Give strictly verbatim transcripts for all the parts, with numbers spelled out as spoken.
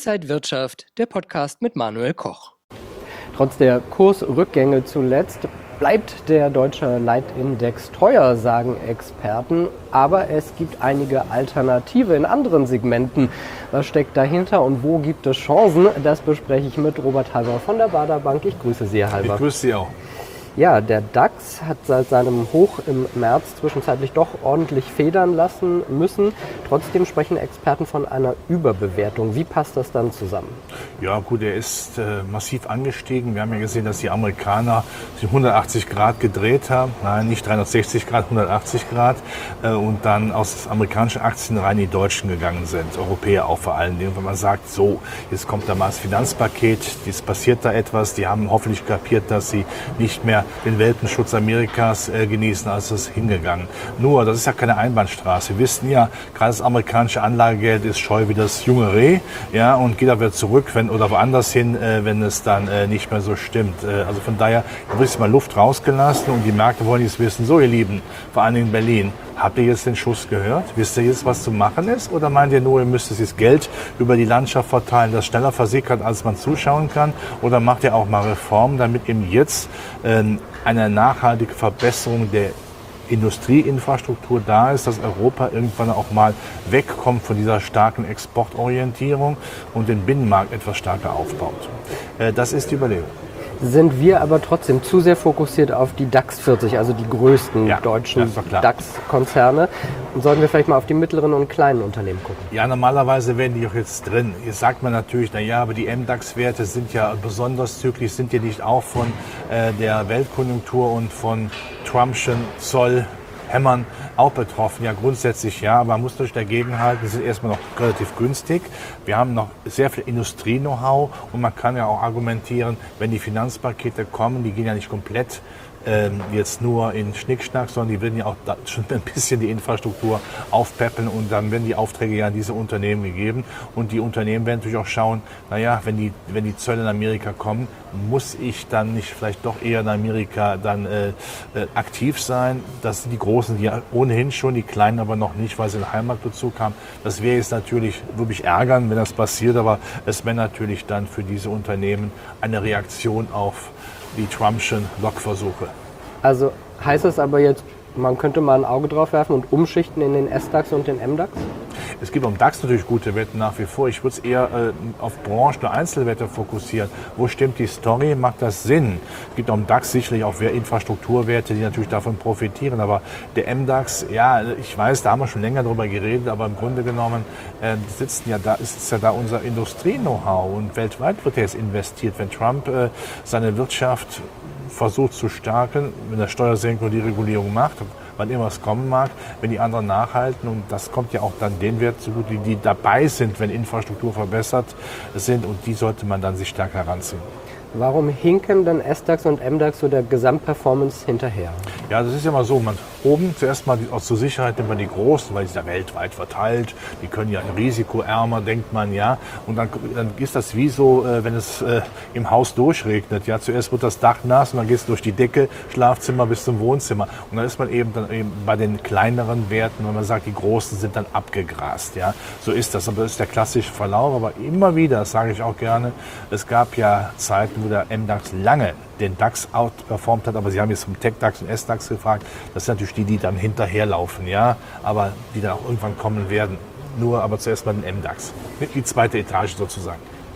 Inside Wirtschaft, der Podcast mit Manuel Koch. Trotz der Kursrückgänge zuletzt bleibt der deutsche Leitindex teuer, sagen Experten. Aber es gibt einige Alternative in anderen Segmenten. Was steckt dahinter und wo gibt es Chancen? Das bespreche ich mit Robert Halber von der Baader Bank. Ich grüße Sie, Herr Halber. Ich grüße Sie auch. Ja, der DAX hat seit seinem Hoch im März zwischenzeitlich doch ordentlich federn lassen müssen. Trotzdem sprechen Experten von einer Überbewertung. Wie passt das dann zusammen? Ja gut, er ist äh, massiv angestiegen. Wir haben ja gesehen, dass die Amerikaner sich hundertachtzig Grad gedreht haben. Nein, nicht dreihundertsechzig Grad, hundertachtzig Grad. Äh, und dann aus amerikanischen Aktien rein in die deutschen gegangen sind. Europäer auch vor allen Dingen. Wenn man sagt, so, jetzt kommt da mal das Finanzpaket, jetzt passiert da etwas. Die haben hoffentlich kapiert, dass sie nicht mehr den Welpenschutz Amerikas äh, genießen, als es hingegangen. Nur, das ist ja keine Einbahnstraße. Wir wissen ja, gerade das amerikanische Anlagegeld ist scheu wie das junge Reh, ja, und geht aber zurück, wenn oder woanders hin, äh, wenn es dann äh, nicht mehr so stimmt. Äh, also von daher wird jetzt mal Luft rausgelassen und die Märkte wollen jetzt wissen, so ihr Lieben, vor allem in Berlin, habt ihr jetzt den Schuss gehört? Wisst ihr jetzt, was zu machen ist? Oder meint ihr nur, ihr müsst jetzt Geld über die Landschaft verteilen, das schneller versickert, als man zuschauen kann? Oder macht ihr auch mal Reformen, damit eben jetzt äh, eine nachhaltige Verbesserung der Industrieinfrastruktur da ist, dass Europa irgendwann auch mal wegkommt von dieser starken Exportorientierung und den Binnenmarkt etwas stärker aufbaut? Äh, das ist die Überlegung. Sind wir aber trotzdem zu sehr fokussiert auf die DAX vierzig, also die größten ja, deutschen DAX-Konzerne? Und sollten wir vielleicht mal auf die mittleren und kleinen Unternehmen gucken? Ja, normalerweise wären die auch jetzt drin. Jetzt sagt man natürlich, na ja, aber die M DAX-Werte sind ja besonders zyklisch, sind die nicht auch von äh, der Weltkonjunktur und von Trumpschen Zoll Hämmern auch betroffen? Ja, grundsätzlich ja, aber man muss natürlich dagegen halten, sie sind erstmal noch relativ günstig. Wir haben noch sehr viel Industrie-Know-how und man kann ja auch argumentieren, wenn die Finanzpakete kommen, die gehen ja nicht komplett ähm, jetzt nur in Schnickschnack, sondern die werden ja auch da schon ein bisschen die Infrastruktur aufpeppeln und dann werden die Aufträge ja an diese Unternehmen gegeben und die Unternehmen werden natürlich auch schauen, naja, wenn die, wenn die Zölle in Amerika kommen, muss ich dann nicht vielleicht doch eher in Amerika dann äh, äh, aktiv sein? Das sind die Großen, die ja ohnehin schon, die Kleinen aber noch nicht, weil sie einen Heimatbezug haben. Das wäre jetzt natürlich, würde mich ärgern, wenn das passiert, aber es wäre natürlich dann für diese Unternehmen eine Reaktion auf die Trumpschen Lockversuche. Also heißt es aber jetzt, man könnte mal ein Auge drauf werfen und umschichten in den S DAX und den M DAX? Es gibt am DAX natürlich gute Werte nach wie vor. Ich würde es eher äh, auf Branchen oder Einzelwerte fokussieren. Wo stimmt die Story? Macht das Sinn? Es gibt am DAX sicherlich auch Infrastrukturwerte, die natürlich davon profitieren. Aber der M DAX, ja, ich weiß, da haben wir schon länger drüber geredet, aber im Grunde genommen äh, sitzen ja da, ist ja da unser Industrie-Know-how und weltweit wird jetzt investiert. Wenn Trump äh, seine Wirtschaft versucht zu stärken, wenn er Steuersenkung und die Regulierung macht, wann immer es kommen mag, wenn die anderen nachhalten. Und das kommt ja auch dann den Wert zugute, die, die dabei sind, wenn Infrastruktur verbessert sind. Und die sollte man dann sich stärker heranziehen. Warum hinken denn S DAX und M DAX so der Gesamtperformance hinterher? Ja, das ist ja mal so. Man, oben zuerst mal auch zur Sicherheit nimmt man die Großen, weil sie ja weltweit verteilt. Die können ja risikoärmer, denkt man, ja. Und dann, dann ist das wie so, äh, wenn es äh, im Haus durchregnet. Ja, zuerst wird das Dach nass und dann geht es durch die Decke, Schlafzimmer bis zum Wohnzimmer. Und dann ist man eben dann eben bei den kleineren Werten, wenn man sagt, die Großen sind dann abgegrast. Ja, so ist das. Aber das ist der klassische Verlauf. Aber immer wieder, das sage ich auch gerne, es gab ja Zeiten, wo der M DAX lange den DAX outperformt hat, aber Sie haben jetzt vom Tech-DAX und S DAX gefragt, das sind natürlich die, die dann hinterherlaufen, ja, aber die dann auch irgendwann kommen werden. Nur aber zuerst mal den M DAX, die zweite Etage sozusagen.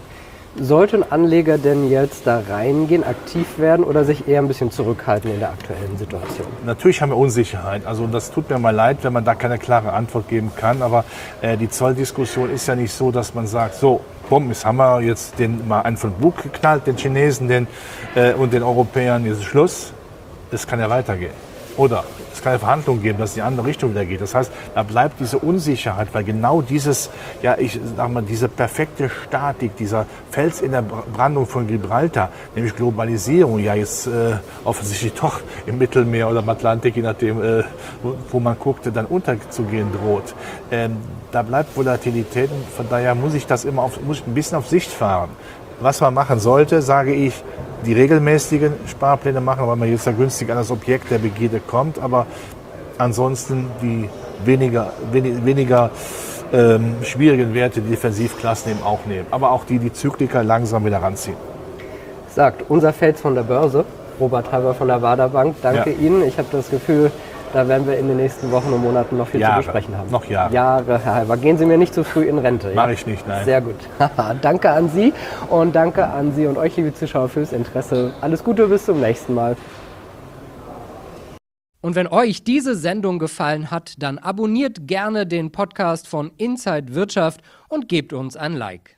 Sollten Anleger denn jetzt da reingehen, aktiv werden oder sich eher ein bisschen zurückhalten in der aktuellen Situation? Natürlich haben wir Unsicherheit. Also das tut mir mal leid, wenn man da keine klare Antwort geben kann. Aber äh, die Zolldiskussion ist ja nicht so, dass man sagt, so, bumm, jetzt haben wir jetzt den mal einen von Bug geknallt, den Chinesen den, äh, und den Europäern, jetzt ist Schluss. Es kann ja weitergehen. Oder es kann eine Verhandlung geben, dass es in die andere Richtung wieder geht. Das heißt, da bleibt diese Unsicherheit, weil genau dieses, ja, ich sag mal, diese perfekte Statik, dieser Fels in der Brandung von Gibraltar, nämlich Globalisierung, ja jetzt äh, offensichtlich doch im Mittelmeer oder im Atlantik, je nachdem, äh, wo, wo man guckt, dann unterzugehen droht. Ähm, da bleibt Volatilität und von daher muss ich das immer auf, muss ich ein bisschen auf Sicht fahren. Was man machen sollte, sage ich, die regelmäßigen Sparpläne machen, weil man jetzt ja günstig an das Objekt der Begierde kommt, aber ansonsten die weniger, wenig, weniger ähm, schwierigen Werte, die Defensivklassen eben auch nehmen. Aber auch die, die Zykliker langsam wieder ranziehen. Sagt unser Fels von der Börse, Robert Halber von der Wader Bank. Danke ja. Ihnen. Ich habe das Gefühl, da werden wir in den nächsten Wochen und Monaten noch viel Jahre. zu besprechen haben. Noch Jahre. Jahre, Herr Halber. Gehen Sie mir nicht zu früh in Rente. Mache ja? ich nicht, nein. Sehr gut. Danke an Sie und danke an Sie und euch, liebe Zuschauer, fürs Interesse. Alles Gute, bis zum nächsten Mal. Und wenn euch diese Sendung gefallen hat, dann abonniert gerne den Podcast von Inside Wirtschaft und gebt uns ein Like.